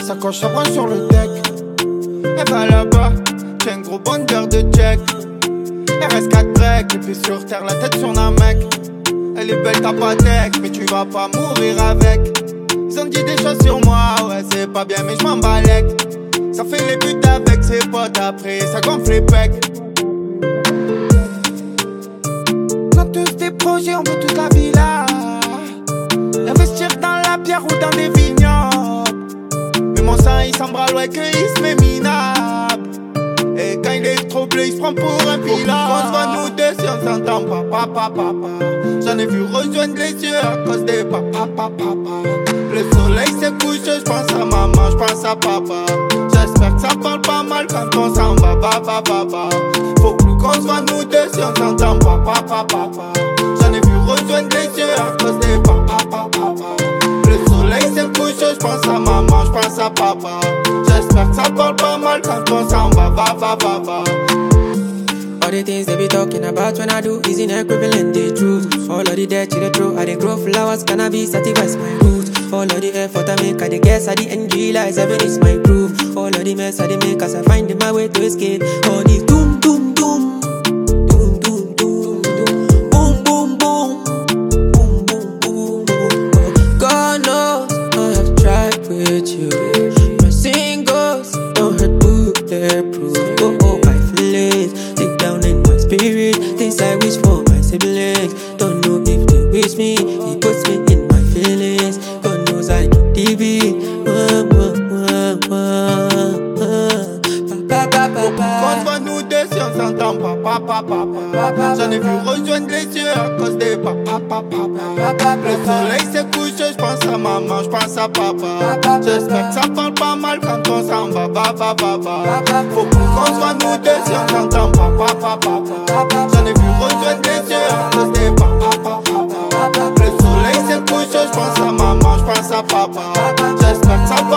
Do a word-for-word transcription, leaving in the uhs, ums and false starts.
sacoche à bras sur le deck. Elle va là-bas, j'ai un gros bonheur de check. R S quatre break, et puis sur terre la tête sur un mec. Elle est belle ta patek, mais tu vas pas mourir avec. Ils ont dit des choses sur moi, ouais c'est pas bien mais je m'en balèque. Ça fait les buts avec ses potes après, ça gonfle les pecs. On a tous des projets, on veut toute la villa. Investir dans la pierre ou dans des vignobles. Mais mon sang il s'embralle, ouais que il se met minable. Et quand il est troublé, il se prend pour un pilote. On se voit nous deux si on s'entend pas, papa, papa. J'en ai vu rejoindre les yeux à cause des papa, papa, papa. Le soleil se couche, je pense à maman, je pense à papa. J'espère que ça parle pas mal quand on s'en va, papa, papa. Faut plus qu'on se voit nous deux si on s'entend pas, papa, papa. J'en ai vu rejoindre les yeux à cause des papa, papa. Le soleil se couche, je pense à maman, je pense à papa. J'espère que ça parle pas mal quand on s'en va, va, va, va, va. All the things they be talking about when I do is inequivalent, the truth. All of the dirt to the throw, I dey grow flowers, cannabis satisfies my roots. All of the effort I make, I dey guess, I the end realize heaven is my proof. All of the mess I dey make, as I find my way to escape. All the doom, doom, doom, doom, doom, doom, doom, boom, boom, boom, boom, boom, boom, boom. God knows I have tried with you. My singles don't hurt bulletproof. Oh, oh, my feelings deep down in my spirit, things I wish for my siblings. Don't know if they wish me, it puts me in my feelings. God knows I can deep it. Uh, uh, uh, uh, uh. Pa, pa, pa, pa, pa. On se voit nous deux si on s'entend pas, papa, papa. J'en ai vu rejoindre les yeux à cause des papa, papa. Le soleil se couche, je pense à maman, je pense à papa. J'espère que ça parle pas mal quand on s'en va, va, va, va, va. Faut plus qu'on se voit nous deux si on s'entend pas, papa, papa. J'en ai vu rejoindre les yeux à cause des papa, papa. Le soleil se couche, je pense à maman, je pense à papa. J'espère que ça